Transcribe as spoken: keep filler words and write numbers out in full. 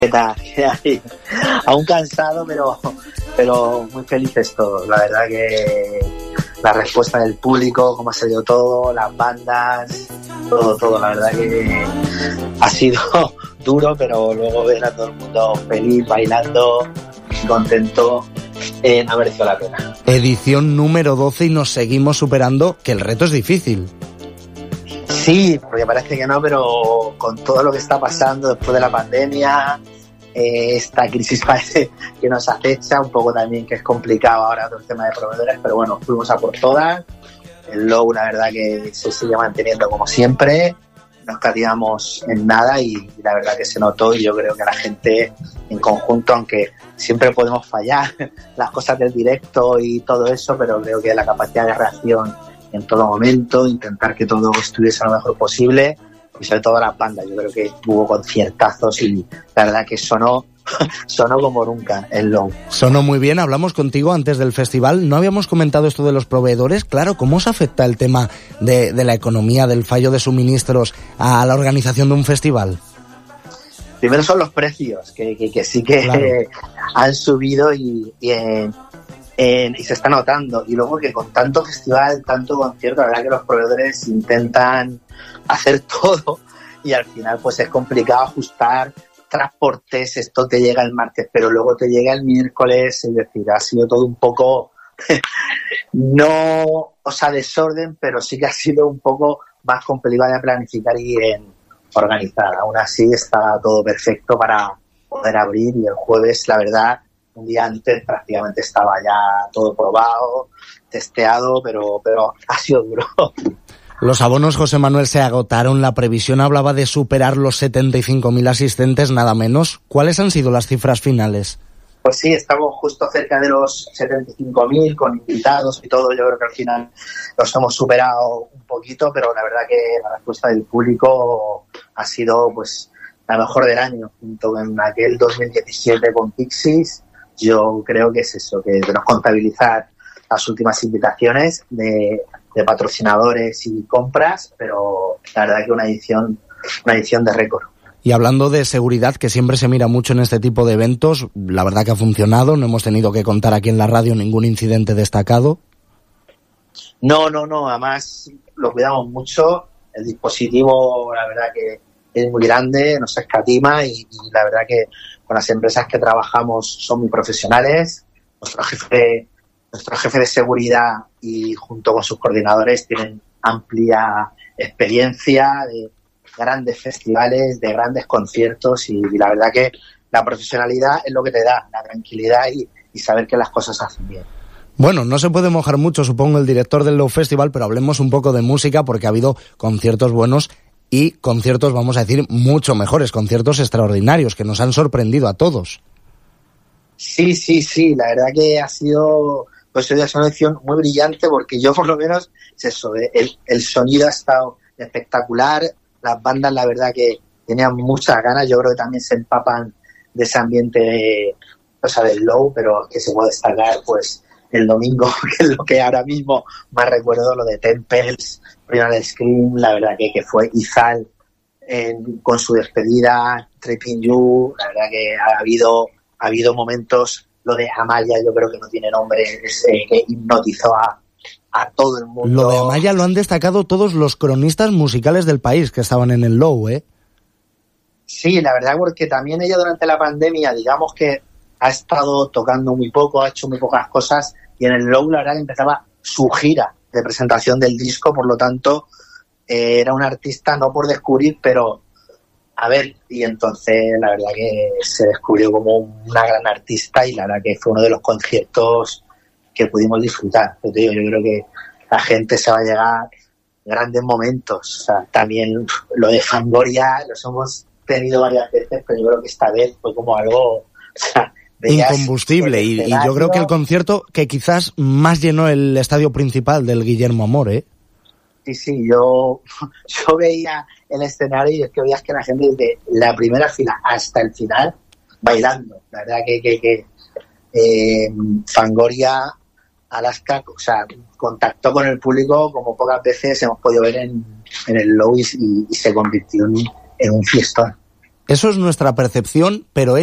¿Qué tal? ¿Qué hay? Aún cansado, pero, pero muy felices todos. La verdad que la respuesta del público, cómo ha salido todo, las bandas, todo, todo. La verdad que ha sido duro, pero luego ver a todo el mundo feliz, bailando, contento, eh, ha merecido la pena. Edición número doce y nos seguimos superando, que el reto es difícil. Sí, porque parece que no, pero con todo lo que está pasando después de la pandemia, eh, esta crisis parece que nos acecha, un poco también que es complicado ahora todo el tema de proveedores, pero bueno, fuimos a por todas. El Low, la verdad que se sigue manteniendo como siempre, no escatimamos en nada y la verdad que se notó, y yo creo que la gente en conjunto, aunque siempre podemos fallar las cosas del directo y todo eso, pero creo que la capacidad de reacción en todo momento, intentar que todo estuviese lo mejor posible, y sobre todo las bandas. Yo creo que hubo conciertazos y la verdad que sonó sonó como nunca el Low. Sonó muy bien. Hablamos contigo antes del festival, no habíamos comentado esto de los proveedores. Claro, ¿cómo os afecta el tema de, de la economía, del fallo de suministros a la organización de un festival? Primero son los precios, que, que, que sí que claro. eh, han subido y, y en Eh, y se está notando, y luego que con tanto festival, tanto concierto, la verdad que los proveedores intentan hacer todo y al final pues es complicado ajustar transportes. Esto te llega el martes pero luego te llega el miércoles, es decir, ha sido todo un poco no, o sea, desorden, pero sí que ha sido un poco más complicado de planificar y en organizar. Aún así está todo perfecto para poder abrir, y el jueves, la verdad, un día antes prácticamente estaba ya todo probado, testeado, pero, pero ha sido duro. Los abonos, José Manuel, se agotaron. La previsión hablaba de superar los setenta y cinco mil asistentes, nada menos. ¿Cuáles han sido las cifras finales? Pues sí, estamos justo cerca de los setenta y cinco mil con invitados y todo. Yo creo que al final los hemos superado un poquito, pero la verdad que la respuesta del público ha sido pues la mejor del año, junto con aquel dos mil diecisiete con Pixies. Yo creo que es eso, que debemos contabilizar las últimas invitaciones de, de patrocinadores y compras, pero la verdad que una edición, una edición de récord. Y hablando de seguridad, que siempre se mira mucho en este tipo de eventos, la verdad que ha funcionado, no hemos tenido que contar aquí en la radio ningún incidente destacado. No, no, no, además lo cuidamos mucho, el dispositivo la verdad que es muy grande, no se escatima, y, y la verdad que con las empresas que trabajamos son muy profesionales. Nuestro jefe, nuestro jefe de seguridad y junto con sus coordinadores tienen amplia experiencia de grandes festivales, de grandes conciertos, y, y la verdad que la profesionalidad es lo que te da, la tranquilidad y, y saber que las cosas se hacen bien. Bueno, no se puede mojar mucho, supongo, el director del Low Festival, pero hablemos un poco de música, porque ha habido conciertos buenos y conciertos, vamos a decir, mucho mejores, conciertos extraordinarios que nos han sorprendido a todos. Sí, sí, sí, la verdad que ha sido, pues es una edición muy brillante, porque yo por lo menos, es eso, el, el sonido ha estado espectacular, las bandas la verdad que tenían muchas ganas, yo creo que también se empapan de ese ambiente, o sea, del Low, pero que se puede destacar pues el domingo, que es lo que ahora mismo más recuerdo, lo de Temples, Primal Scream, la verdad que, que fue Izal en, con su despedida, Tripping You, la verdad que ha habido, ha habido momentos, lo de Amaya yo creo que no tiene nombre, es, eh, que hipnotizó a, a todo el mundo. Lo de Amaya lo han destacado todos los cronistas musicales del país que estaban en el Low, ¿eh? Sí, la verdad, porque también ella durante la pandemia, digamos que ha estado tocando muy poco, ha hecho muy pocas cosas, y en el Low la verdad que empezaba su gira de presentación del disco, por lo tanto eh, era un artista no por descubrir, pero a ver, y entonces la verdad que se descubrió como una gran artista, y la verdad que fue uno de los conciertos que pudimos disfrutar. Yo, te digo, yo creo que la gente se va a llegar grandes momentos, o sea, también lo de Fangoria los hemos tenido varias veces, pero yo creo que esta vez fue como algo, o sea, incombustible, y, y yo creo que el concierto que quizás más llenó el estadio principal del Guillermo Amor, ¿eh? Sí, sí, yo, yo veía el escenario y es que veías que la gente desde la primera fila hasta el final bailando. La verdad que, que, que eh, Fangoria, Alaska, o sea, contactó con el público como pocas veces hemos podido ver en, en el Low, y, y se convirtió en, en un fiestón. Eso es nuestra percepción, pero